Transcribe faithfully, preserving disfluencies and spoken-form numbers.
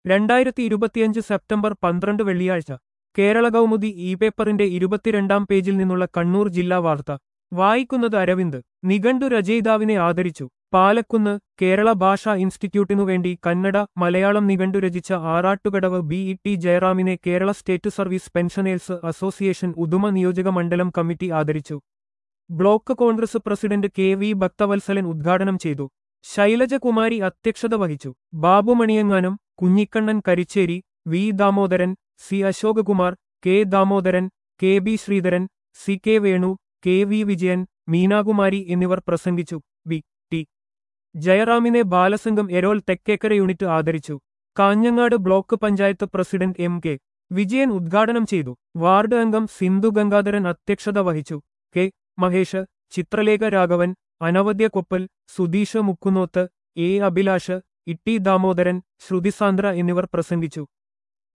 രണ്ടായിരത്തി ഇരുപത്തിയഞ്ച് സെപ്റ്റംബർ പന്ത്രണ്ട് വെള്ളിയാഴ്ച കേരള കൗമുദി ഇ പേപ്പറിന്റെ ഇരുപത്തിരണ്ടാം പേജിൽ നിന്നുള്ള കണ്ണൂർ ജില്ലാ വാർത്ത വായിക്കുന്നത് അരവിന്ദ്. നിഘണ്ടു രചയിതാവിനെ ആദരിച്ചു. പാലക്കുന്ന്. കേരള ഭാഷാ ഇൻസ്റ്റിറ്റ്യൂട്ടിനു വേണ്ടി കന്നഡ മലയാളം നിഘണ്ടു രചിച്ച ആറാട്ടുകടവ് ബി ഇ ടി ജയറാമിനെ Kerala state service pensioners association Uduma നിയോജക മണ്ഡലം കമ്മിറ്റി ആദരിച്ചു. Block Congress president K V Bhakthavalsalan ഉദ്ഘാടനം ചെയ്തു. ശൈലജകുമാരി അധ്യക്ഷത വഹിച്ചു. ബാബു മണിയങ്ങാനം, Kunhikannan Karicheri, V Damodaran, C Ashokakumar, K Damodaran, K B Sreedharan, C K Venu, K V Vijayan, Meenakumari എന്നിവർ പ്രസംഗിച്ചു. വി ടി ജയറാമിനെ ബാലസംഘം എരോൽ തെക്കേക്കര യൂണിറ്റ് ആദരിച്ചു. Kanhangad block panchayat president M K Vijayan ഉദ്ഘാടനം ചെയ്തു. വാർഡ് അംഗം സിന്ധു ഗംഗാധരൻ അധ്യക്ഷത വഹിച്ചു. കെ മഹേഷ്, ചിത്രലേഖ രാഘവൻ, അനവദ്യ കൊപ്പൽ, സുധീഷ് മുക്കുന്നോത്ത്, എ അഭിലാഷ്, ഇട്ടി ദാമോദരൻ, ശ്രുതിസാന്ദ്ര എന്നിവർ പ്രസംഗിച്ചു.